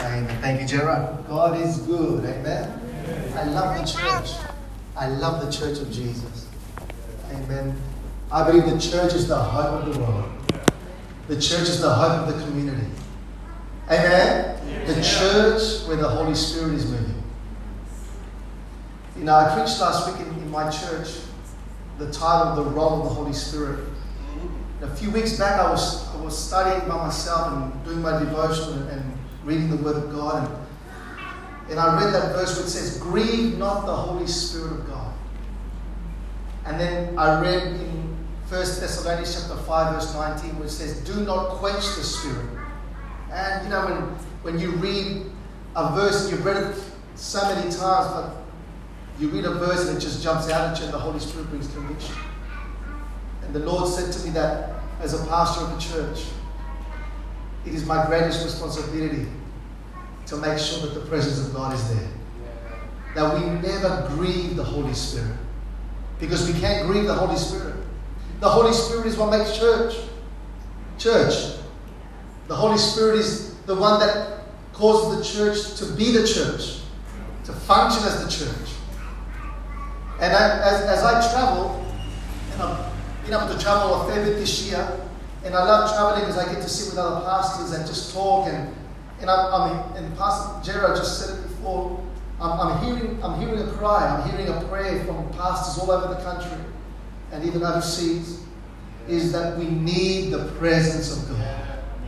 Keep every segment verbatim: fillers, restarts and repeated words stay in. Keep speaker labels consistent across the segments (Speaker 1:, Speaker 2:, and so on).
Speaker 1: Amen. Thank you, Gerard. God is good. Amen. I love the church. I love the church of Jesus. Amen. I believe the church is the hope of the world. The church is the hope of the community. Amen. The church where the Holy Spirit is moving. You know, I preached last week in, in my church the title, The Role of the Holy Spirit. A few weeks back, I was I was studying by myself and doing my devotion and, and reading the Word of God. And, and I read that verse which says, grieve not the Holy Spirit of God. And then I read in First Thessalonians chapter five, verse nineteen, which says, do not quench the Spirit. And, you know, when, when you read a verse, you've read it so many times, but you read a verse and it just jumps out at you and the Holy Spirit brings conviction. And the Lord said to me that as a pastor of the church, it is my greatest responsibility to make sure that the presence of God is there. That we never grieve the Holy Spirit. Because we can't grieve the Holy Spirit. The Holy Spirit is what makes church. Church. The Holy Spirit is the one that causes the church to be the church. To function as the church. And I, as, as I travel, and I'm been able to travel a fair bit this year, and I love traveling because I get to sit with other pastors and just talk. And and I'm, I'm and Pastor Gerard just said it before. I'm, I'm hearing I'm hearing a cry. I'm hearing a prayer from pastors all over the country and even overseas. Is that we need the presence of God.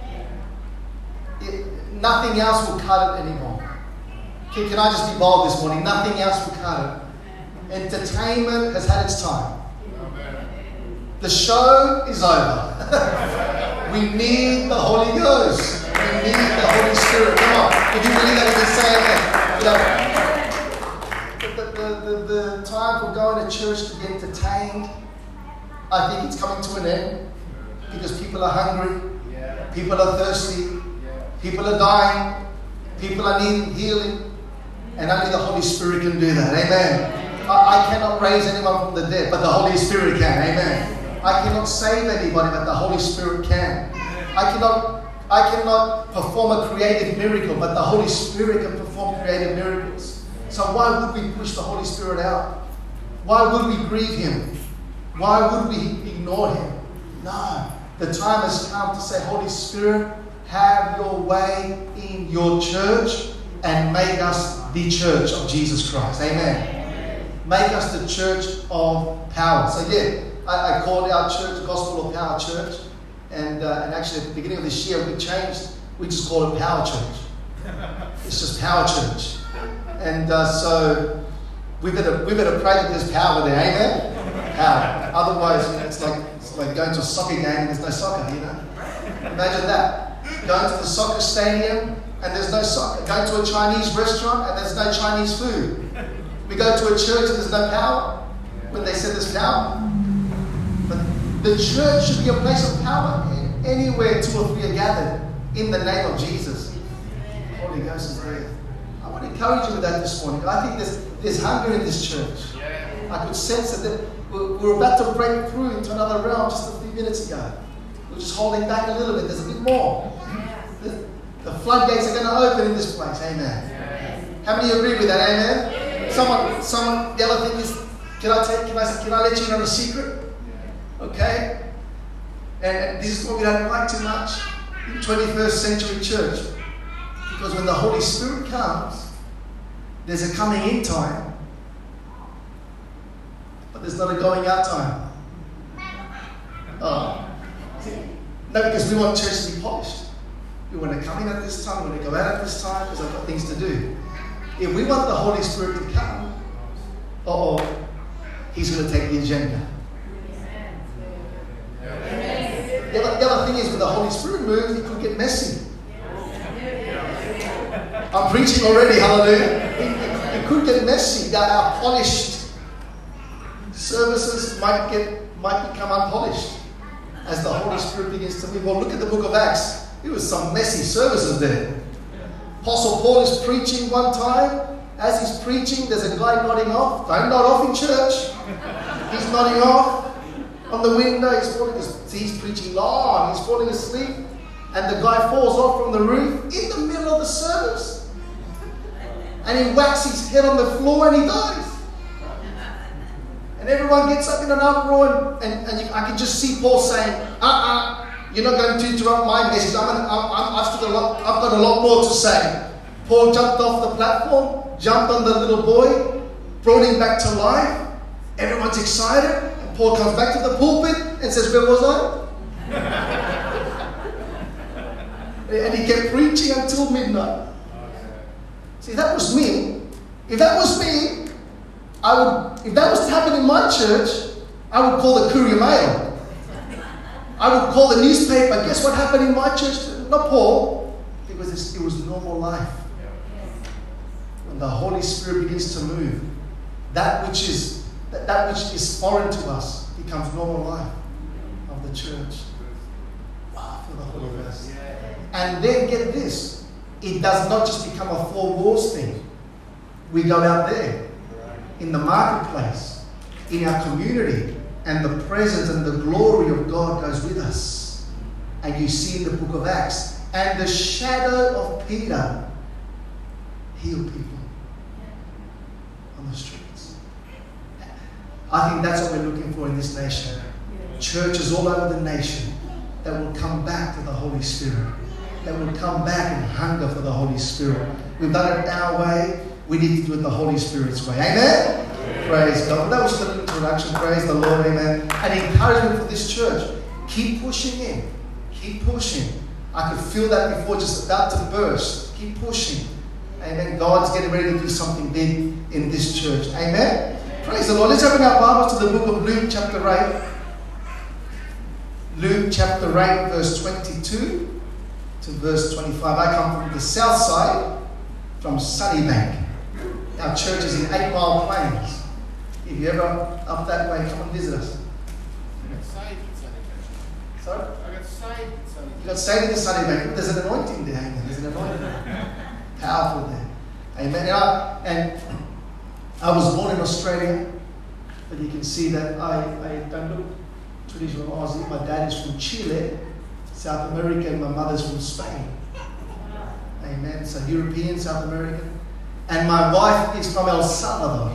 Speaker 1: It, nothing else will cut it anymore. Can, can I just be bold this morning? Nothing else will cut it. Entertainment has had its time. The show is over. We need the Holy Ghost. We need the Holy Spirit. Come on. If you believe that, you can say that. You know, the, the, the, the time for going to church to be entertained, I think it's coming to an end. Because people are hungry. People are thirsty. People are dying. People are needing healing. And only the Holy Spirit can do that. Amen. I, I cannot raise anyone from the dead, but the Holy Spirit can. Amen. I cannot save anybody, but the Holy Spirit can. I cannot, I cannot perform a creative miracle, but the Holy Spirit can perform creative miracles. So why would we push the Holy Spirit out? Why would we grieve Him? Why would we ignore Him? No. The time has come to say, Holy Spirit, have your way in your church and make us the church of Jesus Christ. Amen. Make us the church of power. So yeah. I, I called our church Gospel of Power Church, and uh, and actually at the beginning of this year we changed. We just call it Power Church. It's just Power Church, and uh, so we better we better pray that there's power there, amen. Power. Otherwise, you know, it's like it's like going to a soccer game and there's no soccer. You know, imagine that. Going to the soccer stadium and there's no soccer. Going to a Chinese restaurant and there's no Chinese food. We go to a church and there's no power. When they said there's power. The church should be a place of power. Anywhere two or three are gathered in the name of Jesus, the Holy Ghost is there. I want to encourage you with that this morning. I think there's, there's hunger in this church. I could sense that we're, we're about to break through into another realm just a few minutes ago. We're just holding back a little bit. There's a bit more. The, the floodgates are going to open in this place. Amen. How many agree with that? Amen. Someone, someone. The other thing is, can I take? Can I? Can I let you know a secret? Okay? And this is what we don't like too much in twenty-first century church. Because when the Holy Spirit comes, there's a coming in time. But there's not a going out time. Oh. No, because we want church to be polished. We want to come in at this time, we want to go out at this time, because I've got things to do. If we want the Holy Spirit to come, oh, He's going to take the agenda. The other, the other thing is, when the Holy Spirit moves, it could get messy. I'm preaching already, hallelujah. It, it could get messy. Our polished services might get might become unpolished as the Holy Spirit begins to move. Well, look at the book of Acts. There was some messy services there. Apostle Paul is preaching one time. As he's preaching, there's a guy nodding off. Don't nod off in church. He's nodding off. On the window, he's falling, he's preaching long, he's falling asleep, and the guy falls off from the roof in the middle of the service. and he whacks his head on the floor and he dies. And everyone gets up in an uproar, and, and, and you, I can just see Paul saying, uh-uh, you're not going to interrupt my message. I'm gonna, I'm, I'm, I've, got a lot, I've got a lot more to say. Paul jumped off the platform, jumped on the little boy, brought him back to life. Everyone's excited. And Paul comes back to the pulpit and says, where was I? And he kept preaching until midnight. See, that was me. If that was me, I would, if that was to happen in my church, I would call the Courier Mail. I would call the newspaper. Guess what happened in my church? Not Paul, because it was normal life. When the Holy Spirit begins to move, that which is that, that which is foreign to us becomes normal life of the church. Wow, for the Holy Ghost. And then get this, it does not just become a four walls thing. We go out there in the marketplace, in our community, and the presence and the glory of God goes with us. And you see in the book of Acts, and the shadow of Peter healed people on the streets. I think that's what we're looking for in this nation. Churches all over the nation that will come back to the Holy Spirit, that will come back and hunger for the Holy Spirit. We've done it our way. We need to do it the Holy Spirit's way. Amen? Amen. Praise God. That was the introduction. Praise the Lord. Amen. And encouragement for this church. Keep pushing in. Keep pushing. I could feel that before, just about to burst. Keep pushing. Amen. God's getting ready to do something big in this church. Amen. Praise the Lord. Let's open our Bibles to the book of Luke chapter eight. Luke chapter eight, verse twenty-two to verse twenty-five. I come from the south side, from Sunnybank. Our church is in Eight Mile Plains. If you're ever up that way, come and visit us.
Speaker 2: I got saved in Sunnybank.
Speaker 1: Sorry?
Speaker 2: I got saved in Sunnybank.
Speaker 1: You got saved in Sunnybank. There's an anointing there. Amen. There's an anointing. Powerful there. Amen. And I, and I was born in Australia, but you can see that I, I don't look traditional Aussie. My dad is from Chile, South America, and my mother's from Spain. Amen. So European, South American. And my wife is from El Salvador.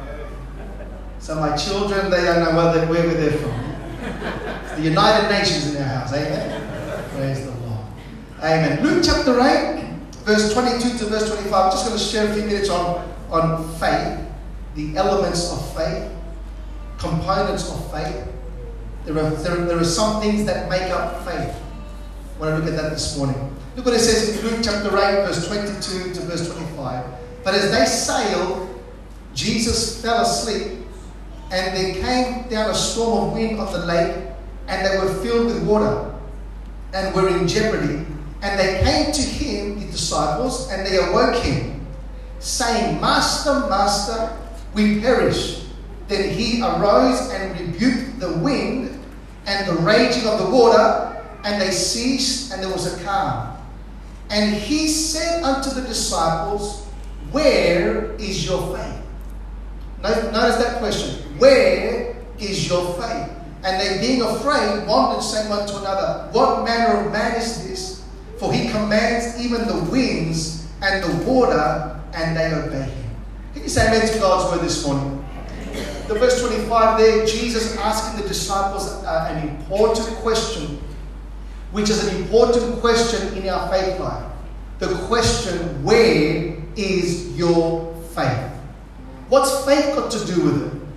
Speaker 1: So my children, they don't know where, they, where they're from. It's the United Nations in our house. Amen. Praise the Lord. Amen. Luke chapter eight, verse twenty-two to verse twenty-five. I'm just going to share a few minutes on, on faith, the elements of faith, components of faith. There are, there, there are some things that make up faith. I want to look at that this morning. Look what it says in Luke chapter eight, verse twenty-two to verse twenty-five. But as they sailed, Jesus fell asleep, and there came down a storm of wind on the lake, and they were filled with water, and were in jeopardy. And they came to him, the disciples, and they awoke him, saying, Master, Master, we perish. Then he arose and rebuked the wind and the raging of the water, and they ceased, and there was a calm. And he said unto the disciples, where is your faith? Notice that question. Where is your faith? And they, being afraid, wondered, saying one to another, what manner of man is this? For he commands even the winds and the water, and they obey him. Can you say amen to God's word this morning? The verse twenty-five there, Jesus asking the disciples uh, an important question, which is an important question in our faith life. The question, where is your faith? What's faith got to do with it?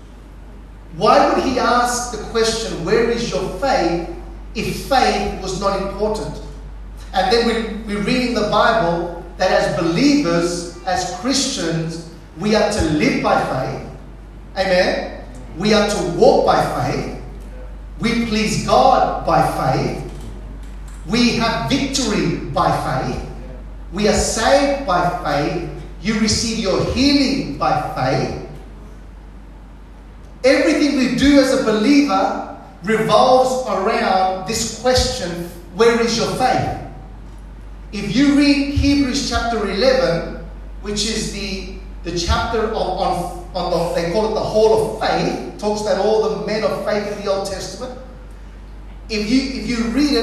Speaker 1: Why would he ask the question, where is your faith, if faith was not important? And then we, we read in the Bible that as believers, as Christians, we are to live by faith. Amen? We are to walk by faith. We please God by faith. We have victory by faith. We are saved by faith. You receive your healing by faith. Everything we do as a believer revolves around this question, where is your faith? If you read Hebrews chapter eleven, which is the, the chapter of, on, on the, they call it the Hall of Faith, it talks about all the men of faith in the Old Testament. If you, if you read it,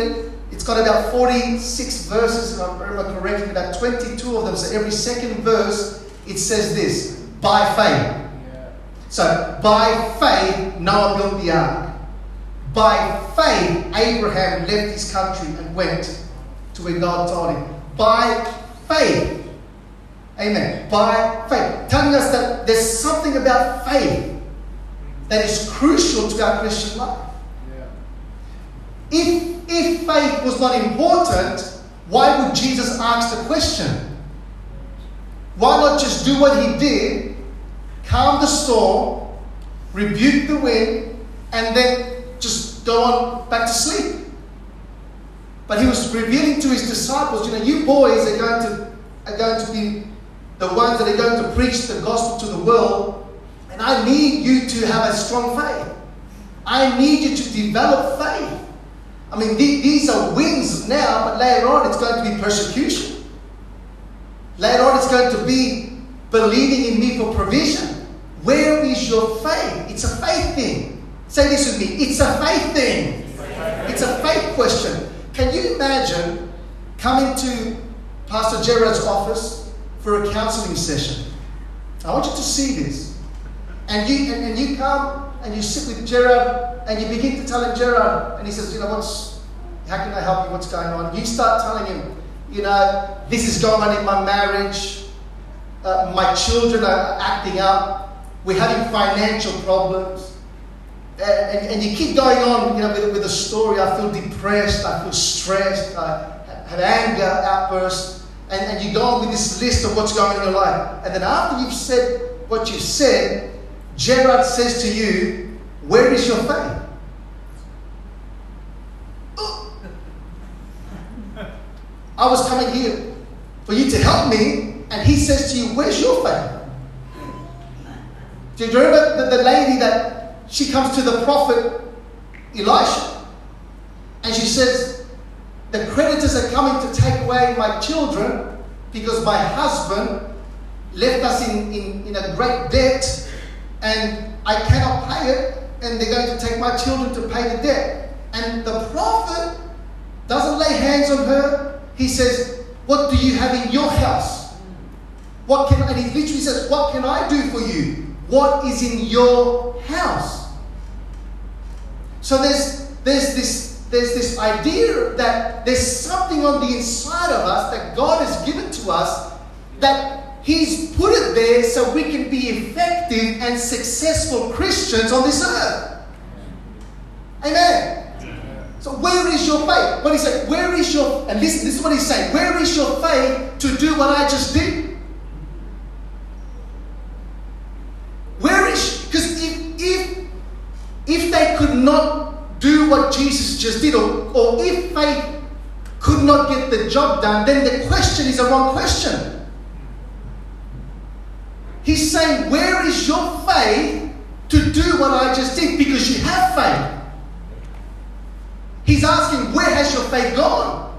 Speaker 1: It's got about forty-six verses, if I remember correctly, about twenty-two of them. So every second verse, it says this, by faith. Yeah. So, by faith, Noah built the ark. By faith, Abraham left his country and went to where God told him. By faith. Amen. By faith. Telling us that there's something about faith that is crucial to our Christian life. Yeah. If, if faith was not important, why would Jesus ask the question? Why not just do what he did, calm the storm, rebuke the wind, and then just go on back to sleep? But he was revealing to his disciples, you know, you boys are going to, are going to be the ones that are going to preach the gospel to the world, and I need you to have a strong faith. I need you to develop faith. I mean, th- these are wins now, but later on it's going to be persecution. Later on it's going to be believing in me for provision. Where is your faith? It's a faith thing. Say this with me. It's a faith thing. It's a faith question. Can you imagine coming to Pastor Gerard's office for a counseling session? I want you to see this. And you and, and you come and you sit with Gerard and you begin to tell him, Gerard, and he says, you know, what's, how can I help you? What's going on? You start telling him, you know, this is going on in my marriage. Uh, my children are acting up. We're having financial problems. Uh, and, and you keep going on, you know, with, with the story. I feel depressed. I feel stressed. I have anger outbursts. And, and you go on with this list of what's going on in your life. And then after you've said what you've said, Gerard says to you, where is your faith? Oh. I was coming here for you to help me, and he says to you, where's your faith? Do you remember the, the lady that she comes to the prophet Elisha, and she says, the creditors are coming to take away my children because my husband left us in, in, in a great debt, and I cannot pay it, and they're going to take my children to pay the debt. And the prophet doesn't lay hands on her. He says, what do you have in your house? What can, and he literally says, what can I do for you? What is in your house? So there's there's this there's this idea that there's something on the inside of us that God has given to us, that He's put it there so we can be effective and successful Christians on this earth. Amen. So where is your faith? What he said, where is your, and listen, this is what he's saying, where is your faith to do what I just did? Where is, because if, if, if they could not do what Jesus just did, or, or if faith could not get the job done, then the question is a wrong question. He's saying, where is your faith to do what I just did? Because you have faith. He's asking, where has your faith gone?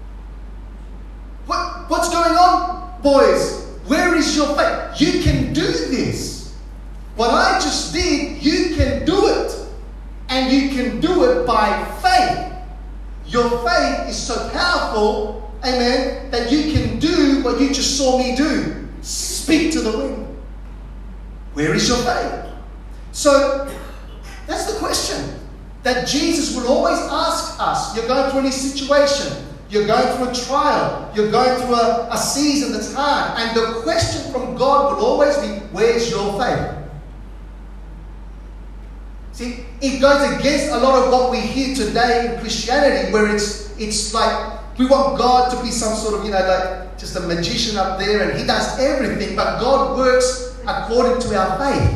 Speaker 1: What, what's going on, boys? Where is your faith? You can do this. What I just did, you can do it. And you can do it by faith. Your faith is so powerful, amen, that you can do what you just saw me do. Speak to the wind. Where is your faith? So, that's the question that Jesus will always ask us. You're going through any situation. You're going through a trial. You're going through a, a season that's hard. And the question from God will always be, where's your faith? See, it goes against a lot of what we hear today in Christianity, where it's it's like we want God to be some sort of, you know, like just a magician up there and He does everything, but God works according to our faith.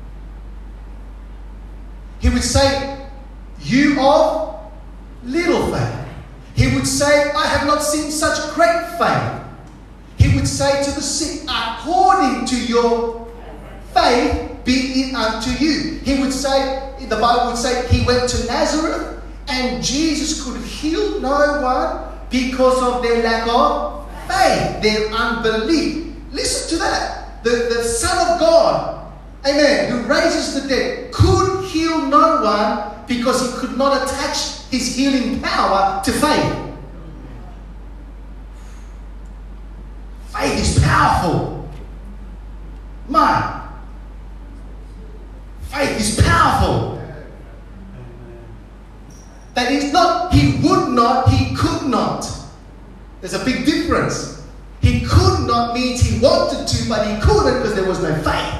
Speaker 1: He would say, you of little faith. He would say, I have not seen such great faith. He would say to the sick, according to your faith be it unto you. He would say, the Bible would say, He went to Nazareth and Jesus could heal no one because of their lack of faith, their unbelief. Listen to that. The, the Son of God, amen, who raises the dead, could heal no one because He could not attach His healing power to faith. Faith is powerful. Man, faith is powerful. That is not, he would not, he could not. There's a big difference. He could not means he wanted to, but he couldn't because there was no faith.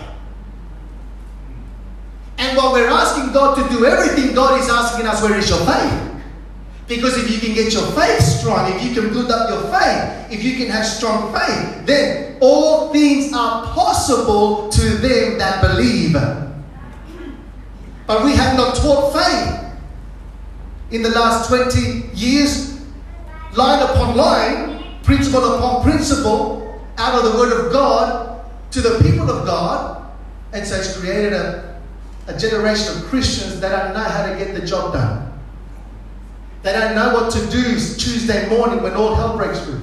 Speaker 1: And while we're asking God to do everything, God is asking us, where is your faith? Because if you can get your faith strong, if you can build up your faith, if you can have strong faith, then all things are possible to them that believe. But we have not taught faith in the last twenty years, line upon line, principle upon principle, out of the Word of God to the people of God. And so it's created a, a generation of Christians that don't know how to get the job done. They don't know what to do Tuesday morning when all hell breaks through.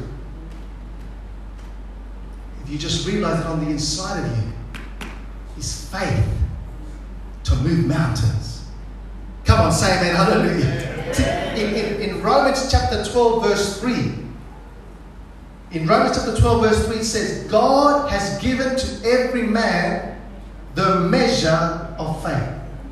Speaker 1: If you just realize that on the inside of you is faith to move mountains. Come on, say amen, hallelujah. In, in, in Romans chapter twelve, verse three, in Romans chapter twelve, verse three, it says, God has given to every man the measure of faith.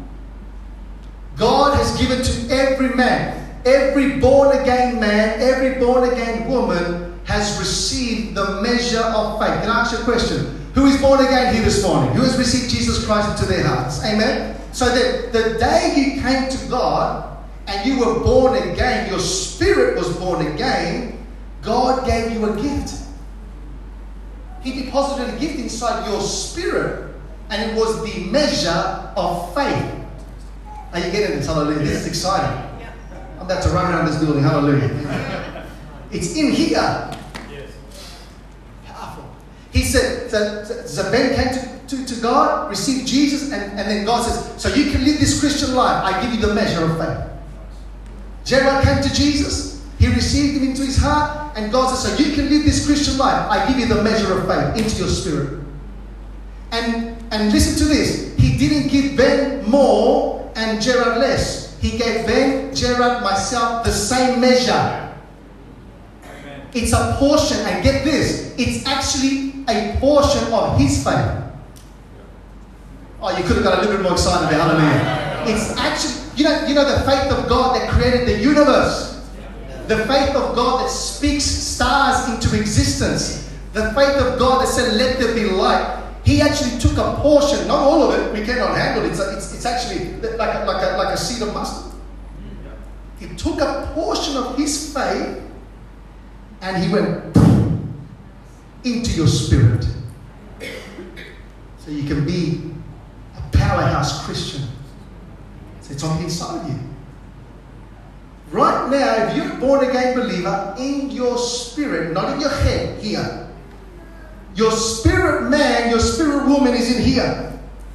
Speaker 1: God has given to every man. Every born-again man, every born-again woman has received the measure of faith. Can I ask you a question? Who is born again here this morning? Who has received Jesus Christ into their hearts? Amen? So that the day you came to God and you were born again, your spirit was born again, God gave you a gift. He deposited a gift inside your spirit, and it was the measure of faith. Are you getting this? Hallelujah. This is exciting. I'm about to run around this building. Hallelujah. It's in here. Yes. Powerful. He said, so, so Ben came to, to, to God, received Jesus, and, and then God says, so you can live this Christian life. I give you the measure of faith. Gerard came to Jesus. He received him into his heart, and God says, so you can live this Christian life. I give you the measure of faith into your spirit. And, and listen to this. He didn't give Ben more and Gerard less. He gave Ben, Gerard, myself the same measure. Amen. It's a portion, and get this, it's actually a portion of his faith. Oh, you could have got a little bit more excited there, hallelujah. It's actually, you know, you know the faith of God that created the universe. The faith of God that speaks stars into existence. The faith of God that said, let there be light. He actually took a portion, not all of it, we cannot handle it. It's, a, it's, it's actually like a, like, a, like a seed of mustard. He took a portion of his faith and he went into your spirit. So you can be a powerhouse Christian. So it's on the inside of you. Right now, if you're a born-again believer, in your spirit, not in your head, here, your spirit man, your spirit woman is in here.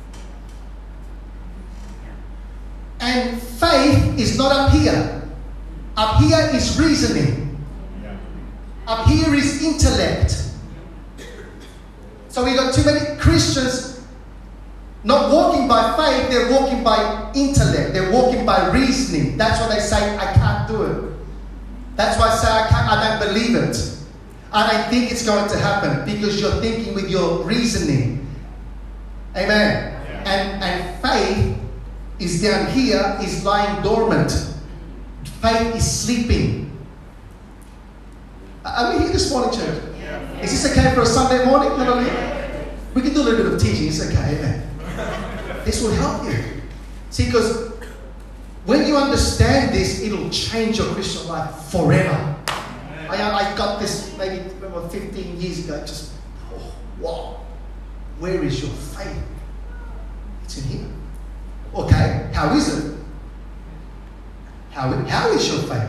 Speaker 1: And faith is not up here. Up here is reasoning. Up here is intellect. So we got too many Christians not walking by faith, they're walking by intellect. They're walking by reasoning. That's why they say, I can't do it. That's why I say, I can't, I don't believe it. I don't think it's going to happen, because you're thinking with your reasoning. Amen. Yeah. And, and faith is down here, is lying dormant. Faith is sleeping. Are we here this morning, church? Yeah. Is this okay for a Sunday morning? Hallelujah. We can do a little bit of teaching. It's okay. Amen. This will help you. See, because when you understand this, it'll change your Christian life forever. I, I got this maybe fifteen years ago. Just, oh, wow. Where is your faith? It's in here. Okay, how is it? How, how is your faith?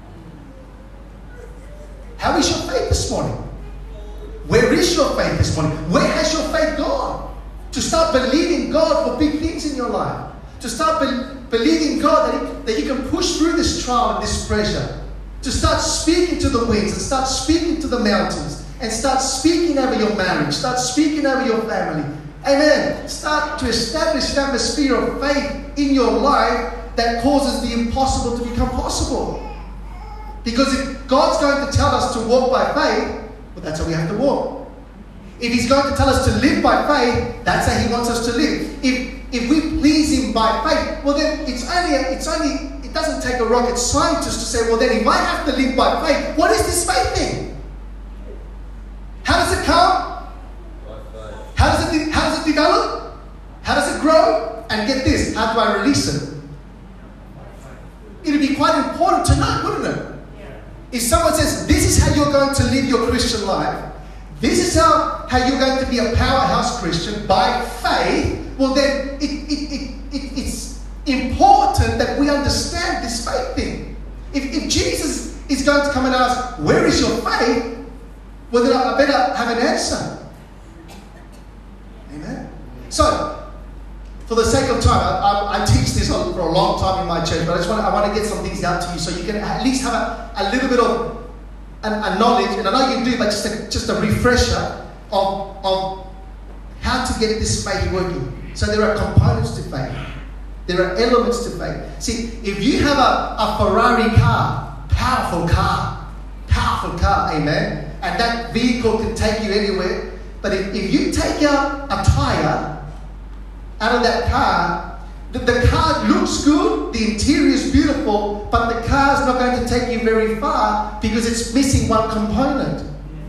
Speaker 1: How is your faith this morning? Where is your faith this morning? Where has your faith gone? To start believing God for big things in your life. To start be- believing God that, he, that you can push through this trial and this pressure. To start speaking to the winds and start speaking to the mountains and start speaking over your marriage, start speaking over your family. Amen. Start to establish an atmosphere of faith in your life that causes the impossible to become possible. Because if God's going to tell us to walk by faith, well, that's how we have to walk. If He's going to tell us to live by faith, that's how He wants us to live. If if we please Him by faith, well then it's only it's only it doesn't take a rocket scientist to say, well then if I have to live by faith, what is this faith thing? How does it come? How does it how does it develop? How does it grow? And get this, how do I release it? It'd be quite important to know, wouldn't it? If someone says, this is how you're going to live your Christian life, this is how, how you're going to be a powerhouse Christian by faith, well then it, it, it, it, it's important that we understand this faith thing. If, if Jesus is going to come and ask, where is your faith? Well then I better have an answer. Amen. So, for the sake of time, I, I, I teach this for a long time in my church, but I just want to, I want to get some things out to you so you can at least have a, a little bit of a, a knowledge, and I know you do, but just a, just a refresher of, of how to get this faith working. So there are components to faith. There are elements to faith. See, if you have a, a Ferrari car, powerful car, powerful car, amen, and that vehicle can take you anywhere, but if, if you take out a tire out of that car, the, the car looks good, the interior is beautiful, but the car is not going to take you very far because it's missing one component.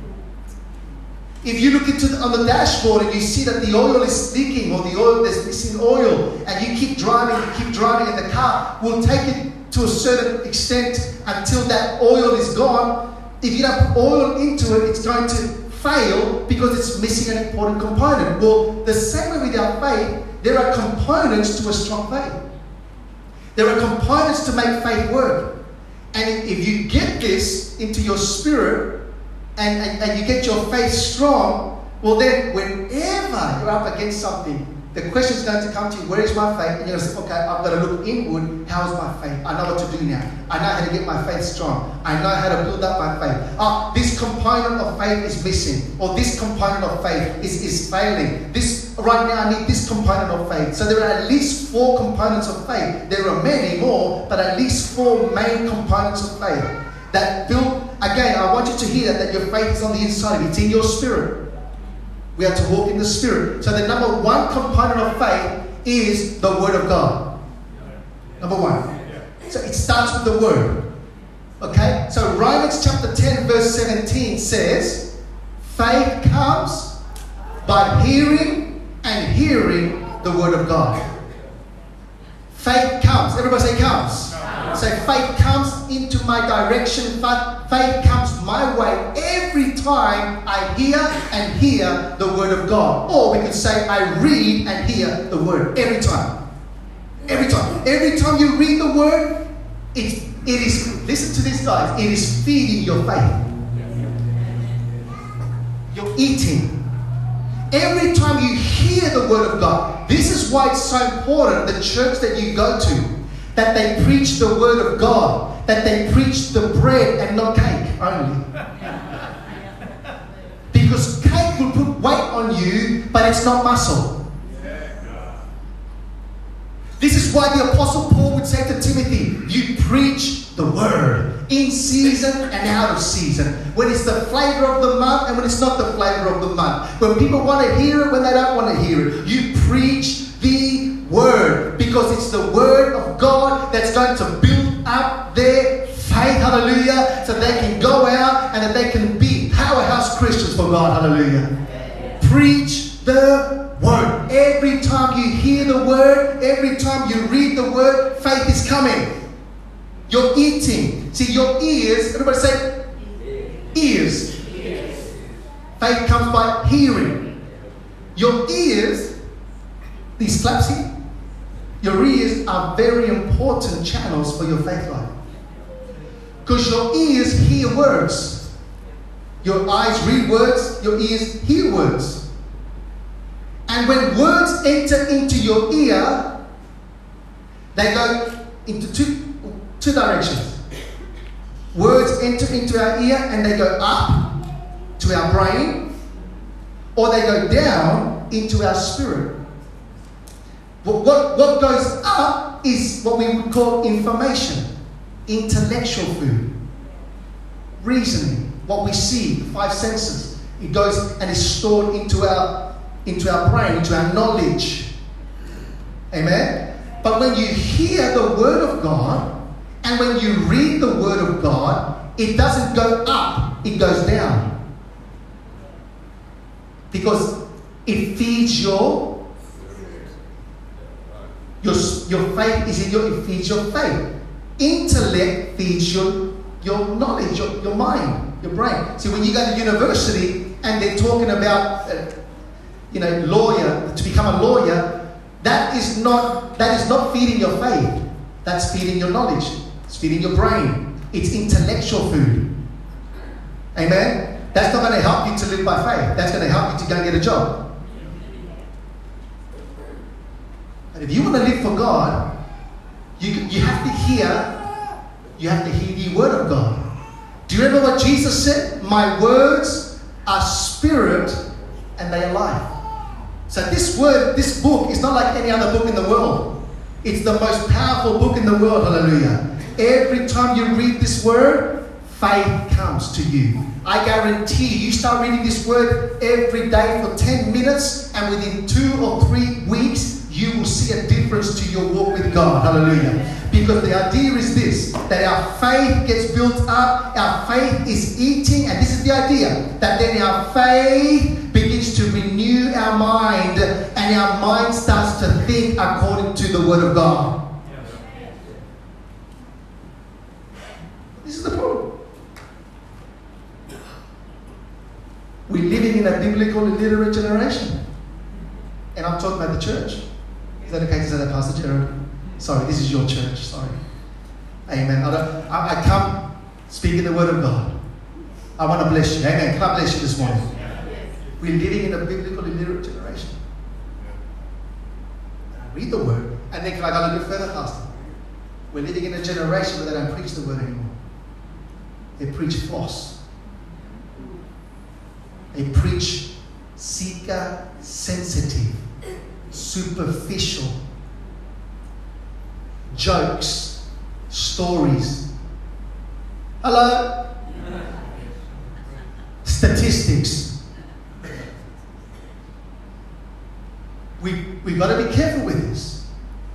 Speaker 1: If you look into the, on the dashboard and you see that the oil is leaking or the oil there's missing oil, and you keep driving, you keep driving, and the car will take it to a certain extent until that oil is gone. If you don't put oil into it, it's going to fail because it's missing an important component. Well, the same way with our faith, there are components to a strong faith. There are components to make faith work. And if you get this into your spirit and, and, and you get your faith strong, well then whenever you're up against something, the question is going to come to you, where is my faith? And you're going to say, okay, I've got to look inward. How is my faith? I know what to do now. I know how to get my faith strong. I know how to build up my faith. Ah, this component of faith is missing. Or this component of faith is, is failing. This right now I need this component of faith. So there are at least four components of faith. There are many more, but at least four main components of faith that build. Again, I want you to hear that, that your faith is on the inside of you. It's in your spirit. We have to walk in the Spirit. So the number one component of faith is the Word of God. Number one. So it starts with the Word. Okay? So Romans chapter ten verse seventeen says, faith comes by hearing, and hearing the Word of God. Faith comes. Everybody say comes. So faith comes into my direction. Faith comes my way every time I hear and hear the Word of God. Or we could say I read and hear the Word. Every time. Every time. Every time you read the Word, it, it is, listen to this guys, it is feeding your faith. You're eating. Every time you hear the Word of God, this is why it's so important, the church that you go to, that they preach the Word of God, that they preach the bread and not cake only. Because cake will put weight on you, but it's not muscle. This is why the Apostle Paul would say to Timothy, you preach the Word in season and out of season. When it's the flavor of the month and when it's not the flavor of the month. When people want to hear it, when they don't want to hear it. You preach the Word, because it's the Word of God that's going to build up their faith, hallelujah, so they can go out and that they can be powerhouse Christians for God, hallelujah. Preach the Word. Every time you hear the Word, every time you read the Word, faith is coming. You're eating. See, your ears, everybody say ears. Ears. Faith comes by hearing. Your ears, these claps here, your ears are very important channels for your faith life. Because your ears hear words. Your eyes read words, your ears hear words. And when words enter into your ear, they go into two, two directions. Words enter into our ear and they go up to our brain, or they go down into our spirit. But what, what goes up is what we would call information, intellectual food, reasoning, what we see, the five senses. It goes and is stored into our, into our brain, into our knowledge. Amen? But when you hear the Word of God, and when you read the Word of God, it doesn't go up, it goes down. Because it feeds your, your, your faith is in your, it feeds your faith. Intellect feeds your, your knowledge, your, your mind, your brain. See, when you go to university and they're talking about, uh, you know, lawyer, to become a lawyer, that is not, that is not feeding your faith. That's feeding your knowledge. It's feeding your brain. It's intellectual food. Amen? That's not going to help you to live by faith. That's going to help you to go and get a job. And if you want to live for God, you, you have to hear, you have to hear the Word of God. Do you remember what Jesus said? My words are spirit and they are life. So this word, this book is not like any other book in the world. It's the most powerful book in the world, hallelujah. Every time you read this word, faith comes to you. I guarantee you, you start reading this word every day for ten minutes, and within two or three weeks, you will see a difference to your walk with God. Hallelujah. Because the idea is this, that our faith gets built up, our faith is eating, and this is the idea, that then our faith begins to renew our mind, and our mind starts to think according to the Word of God. This is the problem. We're living in a biblical illiterate generation. And I'm talking about the church. Is that okay to say that, Pastor Gerald? Sorry, this is your church. Sorry. Amen. I, don't, I, I come speaking the Word of God. I want to bless you. Amen. Can I bless you this morning? We're living in a biblical illiterate generation. And I read the Word. And then can I go a little bit further, Pastor? We're living in a generation where they don't preach the Word anymore. They preach floss. They preach seeker sensitive, superficial, jokes, stories. Hello? Statistics. We, we've got to be careful with this.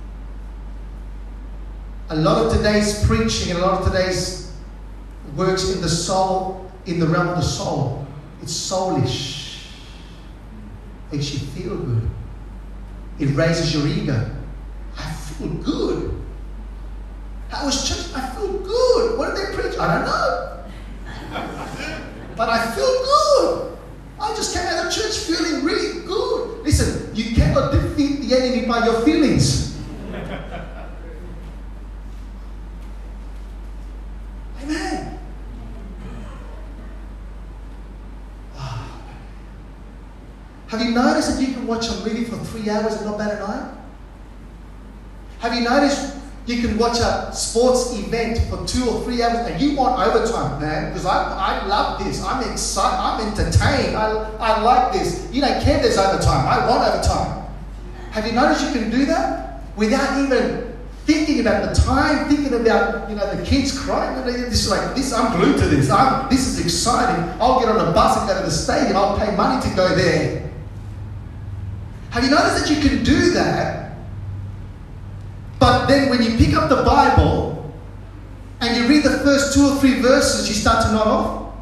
Speaker 1: A lot of today's preaching and a lot of today's works in the soul, in the realm of the soul. It's soulish. Makes you feel good. It raises your ego. I feel good. How was church? I feel good. What did they preach? I don't know. But I feel good. I just came out of church feeling really good. Listen, you cannot defeat the enemy by your feelings. Amen. Have you noticed that you can watch a movie for three hours and not bat an eye? Have you noticed you can watch a sports event for two or three hours and you want overtime, man? Because I, I love this. I'm excited. I'm entertained. I, I like this. You don't care there's overtime. I want overtime. Have you noticed you can do that without even thinking about the time, thinking about, you know, the kids crying? This is like, this, I'm glued to this. I'm, this is exciting. I'll get on a bus and go to the stadium. I'll pay money to go there. Have you noticed that you can do that, but then when you pick up the Bible and you read the first two or three verses, you start to nod off?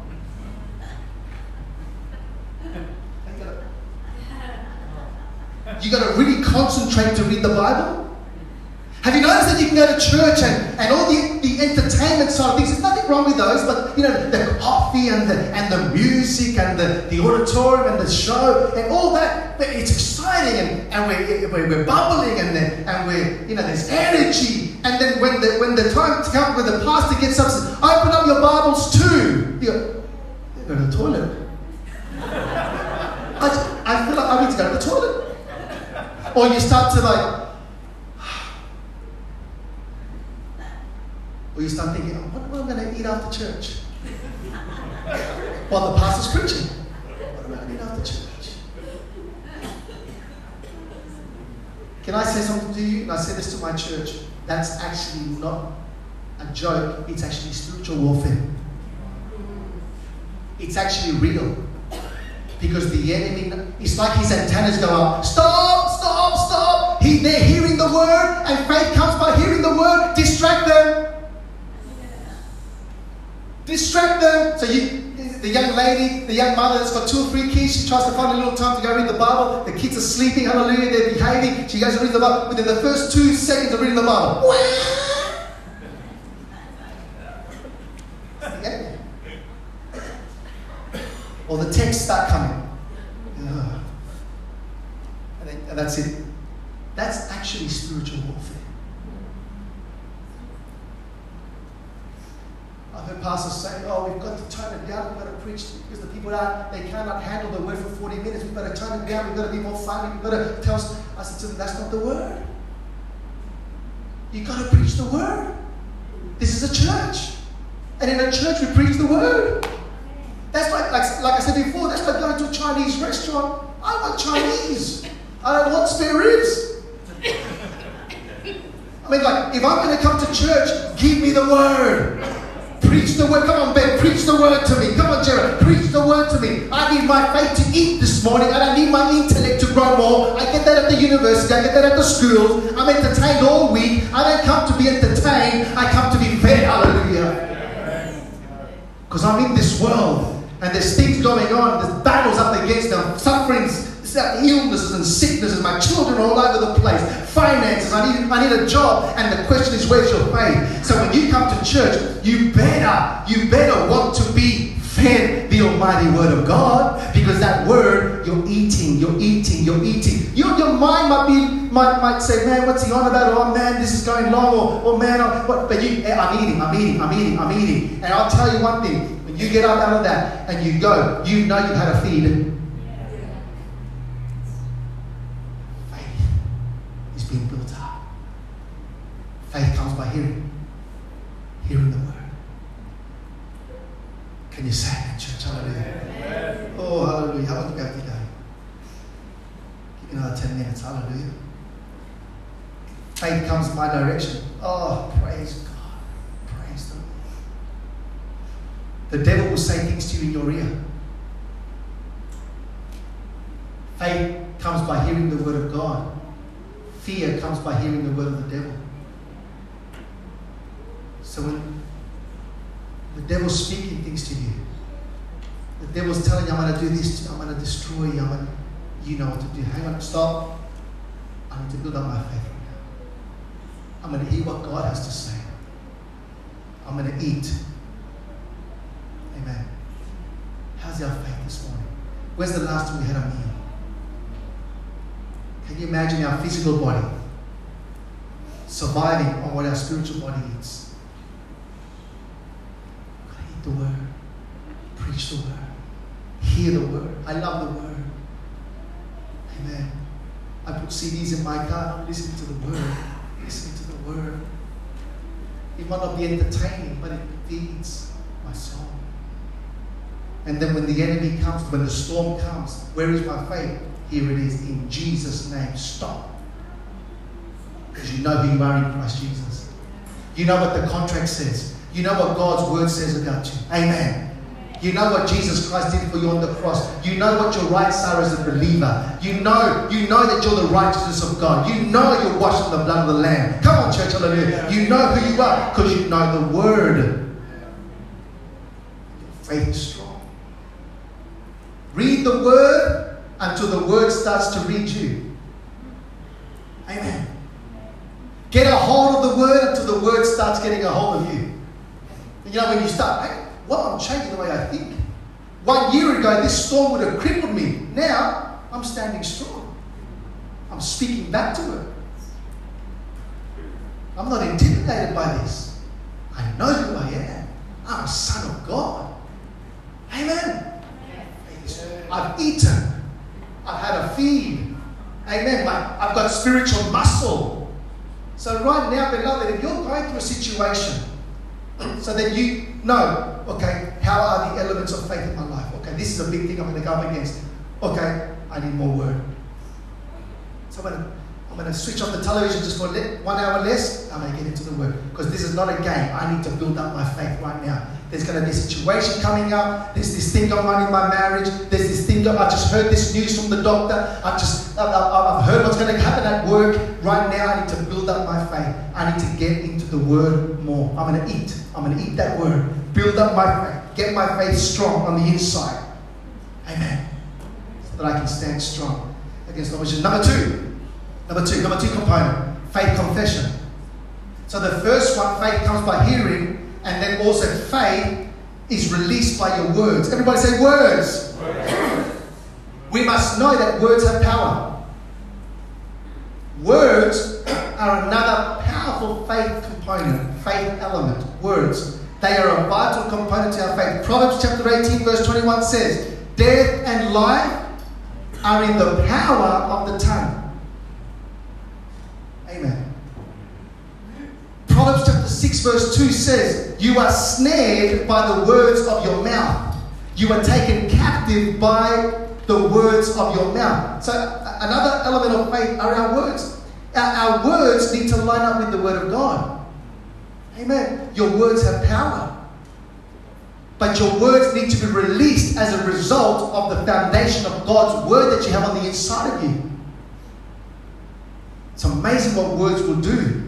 Speaker 1: You got to really concentrate to read the Bible? Have you noticed that you can go to church and, and all the, the entertainment side of things, there's nothing wrong with those, but you know, the coffee and the, and the music and the, the auditorium and the show and all that, it's exciting and, and we're, we're, we're bubbling and, and we're, you know, there's energy. And then when the, when the time comes when the pastor gets up and says, open up your Bibles too, you go, go to the toilet. I, just, I feel like I need to go to the toilet. Or you start to like, or you start thinking, oh, what am I going to eat after church? While the pastor's preaching. What am I going to eat after church? Can I say something to you? And I say this to my church. that's actually not a joke. It's actually spiritual warfare. It's actually real. Because the enemy, it's like his antennas go up. Stop, stop, stop. He, they're hearing the word, and faith comes by hearing the word. Distract them. Distract them. So you, the young lady, the young mother that's got two or three kids, she tries to find a little time to go read the Bible. The kids are sleeping, hallelujah, they're behaving. She goes to read the Bible. Within the first two seconds of reading the Bible, yeah. Or the texts start coming. Yeah. And, then, and that's it. That's actually spiritual warfare. I've heard pastors say, oh, we've got to tone it down, we've got to preach because the people aren't, they cannot handle the word for forty minutes. We've got to tone it down, we've got to be more funny, we've got to tell us. I said to them, that's not the word. You've got to preach the word. This is a church. And in a church we preach the word. That's like, like, like I said before, that's like going to a Chinese restaurant. I want Chinese. I don't want spare ribs. I mean, like, if I'm going to come to church, give me the word. Preach the word. Come on, Ben, preach the word to me. Come on, Jared, preach the word to me. I need my faith to eat this morning, and I need my intellect to grow more. I get that at the university. I get that at the school. I'm entertained all week. I don't come to be entertained. I come to be fed. Hallelujah. Because I'm in this world. And there's things going on, there's battles up against them, sufferings, illnesses and sicknesses. My children are all over the place. Finances, I need, I need a job. And the question is, where's your faith? So when you come to church, you better, you better want to be fed the almighty word of God. Because that word, you're eating, you're eating, you're eating. Your, your mind might be, might, might say, man, what's he on about? Oh man, this is going long. Or, or man, I'm, but, but you, I'm eating, I'm eating, I'm eating, I'm eating. And I'll tell you one thing. You get up out of that and you go, you know you've had a feed. Faith is being built up. Faith comes by hearing. Hearing the word. Can you say that, church? Hallelujah. Oh, hallelujah. How long do we have to go? Give me another ten minutes. Hallelujah. Faith comes by direction. Oh, praise God. Praise the Lord. The devil will say things to you in your ear. Faith comes by hearing the word of God. Fear comes by hearing the word of the devil. So when the devil's speaking things to you, the devil's telling you, I'm going to do this, I'm going to destroy you, I'm going to, you know what to do. Hang on, stop. I need to build up my faith right now. I'm going to hear what God has to say. I'm going to eat. Amen. How's our faith this morning? When's the last time we had a meal? Can you imagine our physical body surviving on what our spiritual body eats? We've got to eat the word, preach the word, hear the word. I love the word. Amen. I put C Ds in my car. I'm listening to the word. Listening to the word. It might not be entertaining, but it feeds my soul. And then when the enemy comes, when the storm comes, where is my faith? Here it is, in Jesus' name. Stop. Because you know who you are in Christ Jesus. You know what the contract says. You know what God's word says about you. Amen. You know what Jesus Christ did for you on the cross. You know what your rights are as a believer. You know, you know that you're the righteousness of God. You know you're washed in the blood of the Lamb. Come on, church, hallelujah. You know who you are because you know the word. Faith is strong. Read the word until the word starts to read you. Amen. Get a hold of the word until the word starts getting a hold of you. You know, when you start, hey, well, I'm changing the way I think. One year ago, this storm would have crippled me. Now, I'm standing strong. I'm speaking back to it. I'm not intimidated by this. I know who I am. I'm a son of God. Amen. I've eaten. I've had a feed. Amen. I've got spiritual muscle. So right now, beloved, if you're going through a situation, so that you know, okay, how are the elements of faith in my life? Okay, this is a big thing I'm going to go up against. Okay, I need more word. So I'm going to, I'm going to switch off the television just for one hour less. I'm going to get into the Word. Because this is not a game. I need to build up my faith right now. There's going to be a situation coming up. There's this thing going on in my marriage. There's this thing. I just heard this news from the doctor. I've just, I've, I've heard what's going to happen at work. Right now, I need to build up my faith. I need to get into the Word more. I'm going to eat. I'm going to eat that Word. Build up my faith. Get my faith strong on the inside. Amen. So that I can stand strong against opposition. Number two. Number two. Number two component. Faith confession. So the first one, faith comes by hearing. And then also faith is released by your words. Everybody say words. Words. We must know that words have power. Words are another powerful faith component, faith element. Words. They are a vital component to our faith. Proverbs chapter eighteen verse twenty-one says, death and life are in the power of the tongue. Amen. Proverbs chapter six verse two says, you are snared by the words of your mouth. You are taken captive by the words of your mouth. So another element of faith are our words. Our, our words need to line up with the Word of God. Amen. Your words have power. But your words need to be released as a result of the foundation of God's Word that you have on the inside of you. It's amazing what words will do.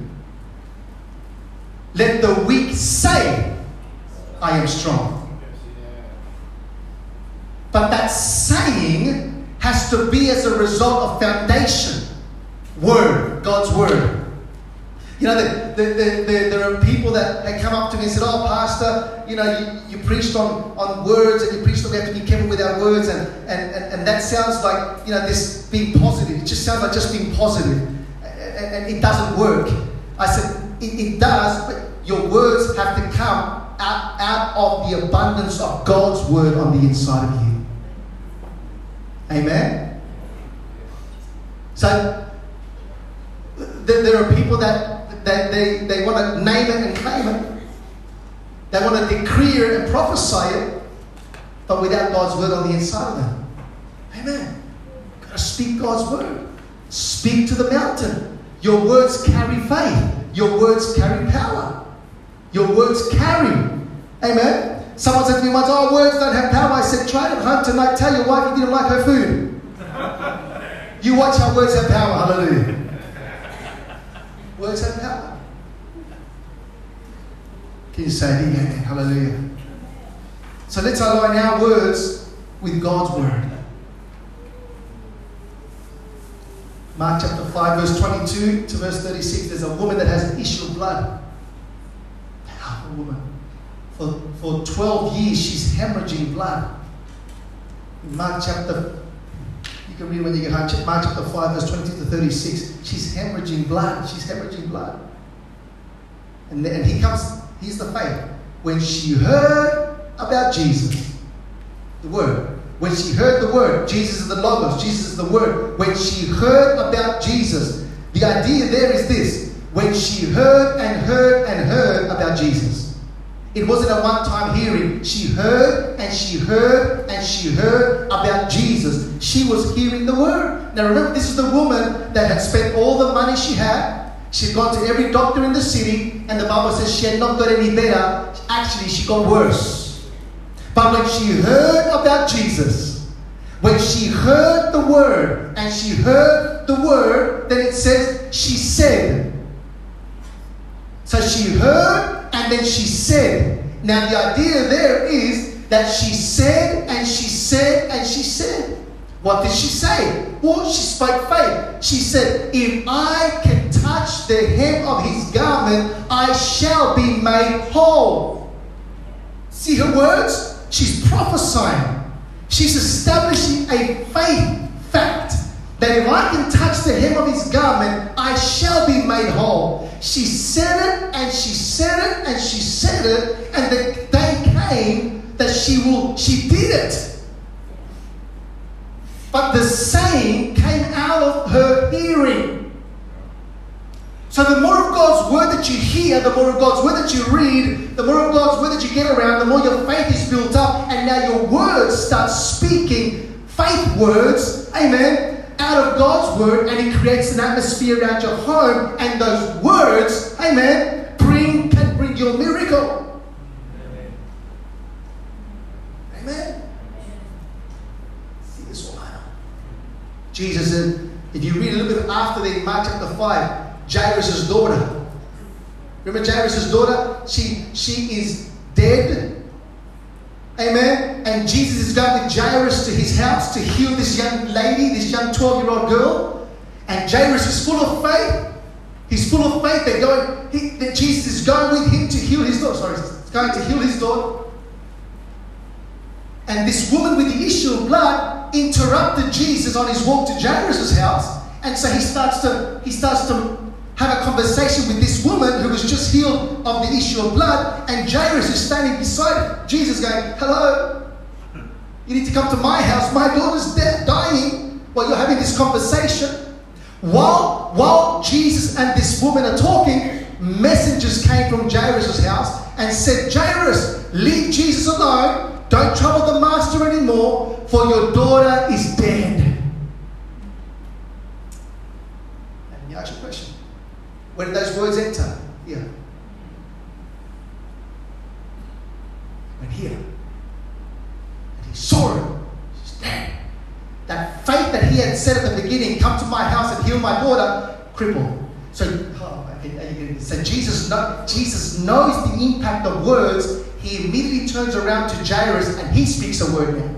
Speaker 1: Let the weak say, I am strong. But that saying has to be as a result of foundation. Word, God's Word. You know, the, the, the, the, there are people that, that come up to me and said, oh, Pastor, you know, you, you preached on, on words and you preached that we have to be careful with our words. And, and, and, and that sounds like, you know, this being positive. It just sounds like just being positive. And, and it doesn't work. I said, It, it does, but your words have to come out, out of the abundance of God's Word on the inside of you. Amen? So, th- there are people that, that they, they want to name it and claim it. They want to decree it and prophesy it, but without God's Word on the inside of them. Amen? You've got to speak God's Word. Speak to the mountain. Your words carry faith. Your words carry power. Your words carry. Amen. Someone said to me once, oh, words don't have power. I said, try it at home tonight. Tell your wife you didn't like her food. You watch how words have power. Hallelujah. Words have power. Can you say it again? Hallelujah. So let's align our words with God's Word. Mark chapter five, verse twenty-two to verse thirty-six. There's a woman that has an issue of blood. Powerful woman. For, for twelve years, she's hemorrhaging blood. In Mark chapter, you can read when you get home, Mark chapter five, verse twenty-two to thirty-six. She's hemorrhaging blood. She's hemorrhaging blood. And, then, and he comes, here's the faith. When she heard about Jesus, the Word. When she heard the Word, Jesus is the Logos, Jesus is the Word. When she heard about Jesus, the idea there is this. When she heard and heard and heard about Jesus. It wasn't a one-time hearing. She heard and she heard and she heard about Jesus. She was hearing the Word. Now remember, this is the woman that had spent all the money she had. She had gone to every doctor in the city, and the Bible says she had not got any better. Actually, she got worse. But when she heard about Jesus, when she heard the Word, and she heard the Word, then it says she said. So she heard and then she said. Now the idea there is that she said and she said and she said. What did she say? Well, she spoke faith. She said, if I can touch the hem of His garment, I shall be made whole. See her words? She's prophesying. She's establishing a faith fact that if I can touch the hem of His garment, I shall be made whole. She said it and she said it and she said it, and the day came that she will. She did it. But the saying came out of her hearing. So the more of God's Word that you hear, the more of God's Word that you read, the more of God's Word that you get around, the more your faith is built up, and now your words start speaking faith words. Amen. Out out of God's word and He creates an atmosphere around your home, and those words, amen, bring, can bring you a miracle. Amen. Amen. See this all out. Jesus said, if you read a little bit after that in Mark chapter five, Jairus' daughter. Remember Jairus' daughter? She, she is dead. Amen. And Jesus is going with Jairus to his house to heal this young lady, this young twelve-year-old girl. And Jairus is full of faith. He's full of faith. They're going, he, that Jesus is going with him to heal his daughter. Sorry, he's going to heal his daughter. And this woman with the issue of blood interrupted Jesus on his walk to Jairus' house. And so he starts to he starts to have a conversation with this woman who was just healed of the issue of blood. And Jairus is standing beside Jesus going, hello, you need to come to my house. My daughter's dead, dying while you're having this conversation. While, while Jesus and this woman are talking, messengers came from Jairus' house and said, Jairus, leave Jesus alone. Don't trouble the master anymore, for your daughter is dead. And you ask your question. Where did those words enter? Here. Went here. And he saw her. She's dead. That faith that he had said at the beginning, come to my house and heal my daughter, crippled. So, oh, okay, so Jesus, know, Jesus knows the impact of words. He immediately turns around to Jairus and he speaks a word now.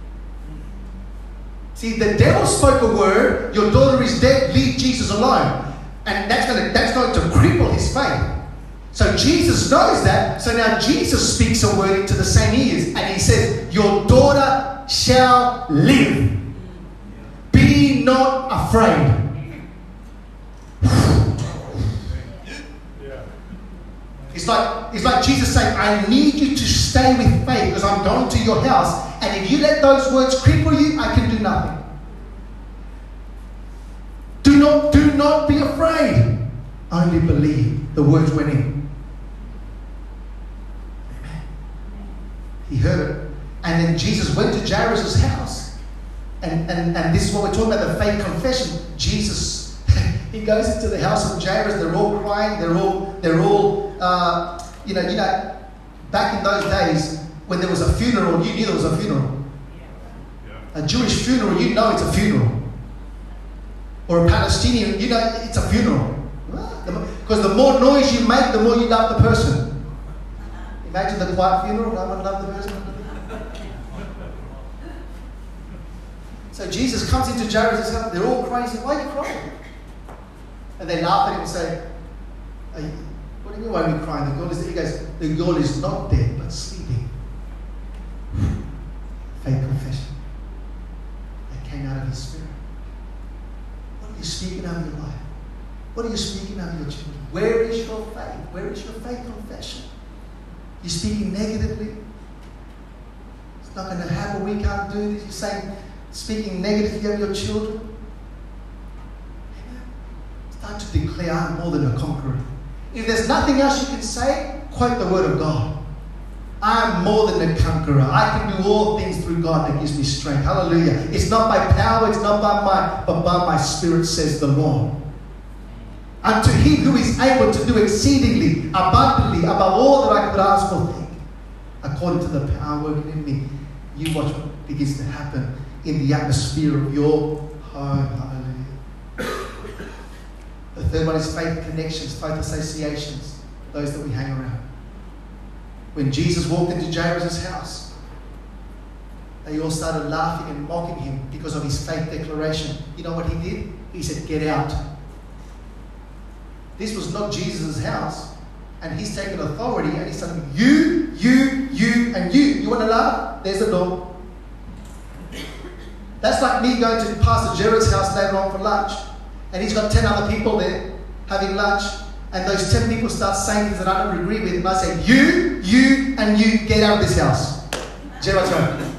Speaker 1: See, the devil spoke a word, your daughter is dead, leave Jesus alone. And that's going to, that's going to cripple his faith. So Jesus knows that. So now Jesus speaks a word into the same ears. And he says, your daughter shall live. Be not afraid. It's like, it's like Jesus saying, I need you to stay with faith because I'm going to your house. And if you let those words cripple you, I can do nothing. Do not, do not be afraid. Only believe. The words went in. Amen. He heard it. And then Jesus went to Jairus' house. And, and, and this is what we're talking about, the faith confession. Jesus, he goes into the house of Jairus. They're all crying. They're all, they're all uh, you know, you know, back in those days, when there was a funeral, you knew there was a funeral. A Jewish funeral, you know it's a funeral. Or a Palestinian, you know it's a funeral. Because the more noise you make, the more you love the person. Imagine the quiet funeral, no one loved the person. So Jesus comes into Jairus' house, they're all crying. He says, why are you crying? And they laugh at him and say, are you, what do you mean why are we crying? The girl is, he goes, the girl is not dead, but sleeping. Faith confession. That came out of his spirit. What are you speaking out of your life? What are you speaking out of your children? Where is your faith? Where is your faith confession? You're speaking negatively. It's not going to happen. We can't do this. You're saying, speaking negatively of your children. Start to declare, I'm more than a conqueror. If there's nothing else you can say, quote the word of God. I'm more than a conqueror. I can do all things through God that gives me strength. Hallelujah. It's not by power, it's not by might, but by my spirit, says the Lord. Unto him who is able to do exceedingly, abundantly, above all that I could ask or think, according to the power working in me. You watch what begins to happen in the atmosphere of your home. Hallelujah. The third one is faith connections, faith associations, those that we hang around. When Jesus walked into Jairus' house, they all started laughing and mocking him because of his faith declaration. You know what he did? He said, get out. This was not Jesus' house. And he's taken authority and he's saying, you, you, you, and you. You want to laugh? There's the door. That's like me going to Pastor Jared's house later on for lunch. And he's got ten other people there having lunch. And those ten people start saying things that I don't agree with. And I say, you, you, and you, get out of this house. Jared's home.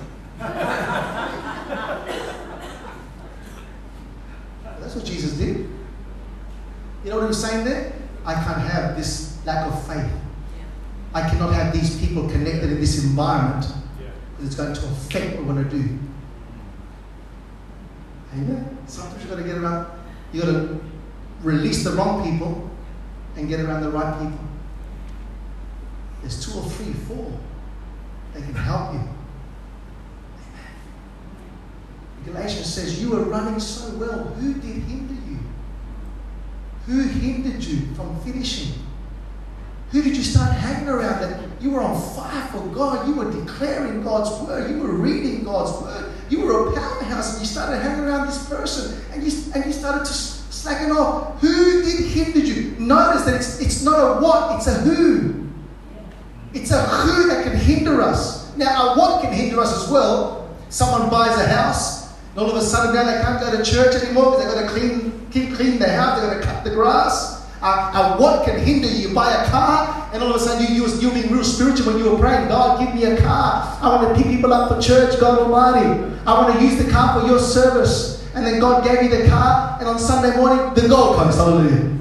Speaker 1: That's what Jesus did. You know what he was saying there? I can't have this lack of faith. I cannot have these people connected in this environment because it's going to affect what I want to do. Amen. Sometimes you've got to get around, you've got to release the wrong people and get around the right people. There's two or three, four. They can help you. Amen. Galatians says, you were running so well. Who did hinder you? Who hindered you from finishing? Who did you start hanging around that you were on fire for God? You were declaring God's word. You were reading God's word. You were a powerhouse and you started hanging around this person and you, and you started to slacken off. Who did hinder you? Notice that it's, it's not a what, it's a who. It's a who that can hinder us. Now, a what can hinder us as well. Someone buys a house and all of a sudden now they can't go to church anymore because they've got to clean, keep cleaning their house. They've got to cut the grass. Uh, uh, what can hinder you? You buy a car and all of a sudden you, you, you're being real spiritual when you were praying, God, give me a car. I want to pick people up for church, God Almighty. I want to use the car for your service. And then God gave you the car and on Sunday morning, the Gold Coast. Hallelujah.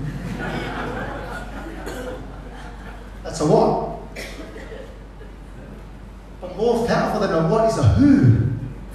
Speaker 1: That's a what? But more powerful than a what is a who.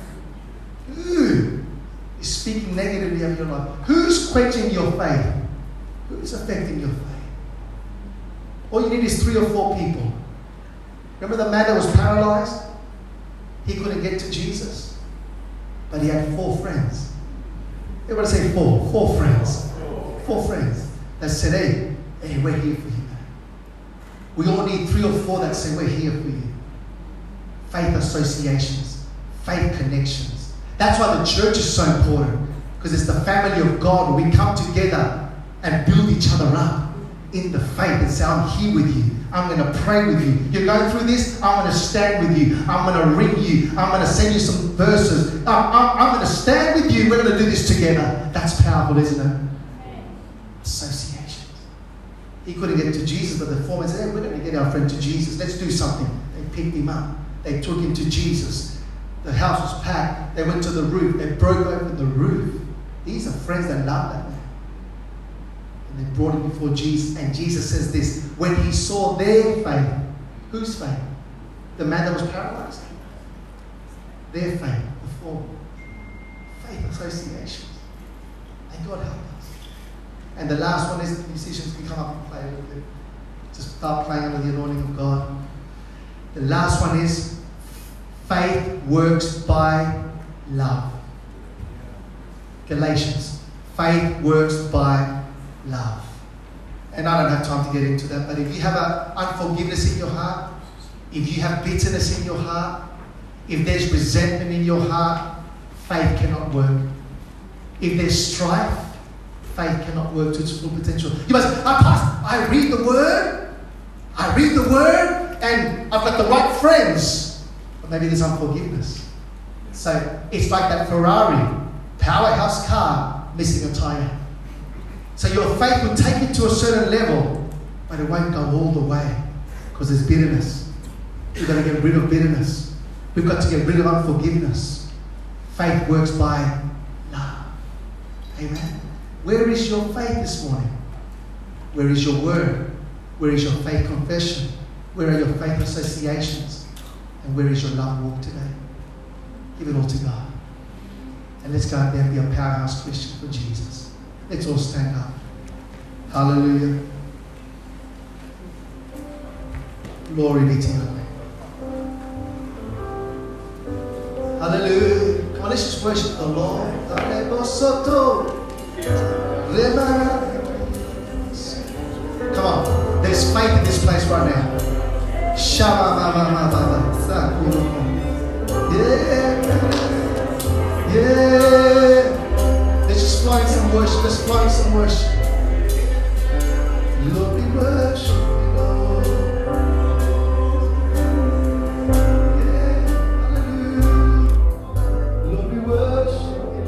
Speaker 1: Who is speaking negatively of your life? Who's quenching your faith? Who's affecting your faith? All you need is three or four people. Remember the man that was paralyzed? He couldn't get to Jesus, but he had four friends. Everybody say four. Four friends. Four friends that said, hey, hey, we're here for you, man. We all need three or four that say, we're here for you. Faith associations. Faith connections. That's why the church is so important. Because it's the family of God where we come together and build each other up in the faith and say, I'm here with you. I'm going to pray with you. You're going through this, I'm going to stand with you. I'm going to ring you. I'm going to send you some verses. I'm, I'm, I'm going to stand with you. We're going to do this together. That's powerful, isn't it? Associations. He couldn't get to Jesus, but the foreman said, hey, we're going to get our friend to Jesus. Let's do something. They picked him up. They took him to Jesus. The house was packed. They went to the roof. They broke open the roof. These are friends that love that man. And they brought him before Jesus. And Jesus says this, when he saw their faith, whose faith? The man that was paralyzed? Their faith, the four. Faith associations. And God help us. And the last one is, the musicians can come up and play a little bit. Just start playing under the anointing of God. The last one is, faith works by love. Galatians. Faith works by love. And I don't have time to get into that, but if you have a unforgiveness in your heart, if you have bitterness in your heart, if there's resentment in your heart, faith cannot work. If there's strife, faith cannot work to its full potential. You must, I pass, I read the word, I read the word, and I've got the right friends, but maybe there's unforgiveness. So it's like that Ferrari powerhouse car missing a tire. So your faith will take it to a certain level, but it won't go all the way because there's bitterness. We've got to get rid of bitterness. We've got to get rid of unforgiveness. Faith works by love. Amen. Where is your faith this morning? Where is your word? Where is your faith confession? Where are your faith associations? And where is your love walk today? Give it all to God. And let's go out there and be a powerhouse Christian for Jesus. Let's all stand up. Hallelujah. Glory be to your name. Hallelujah. Come on, let's just worship the Lord. Come on. There's faith in this place right now. Yeah. Yeah. Let's just fly in some worship. Let's fly in some worship.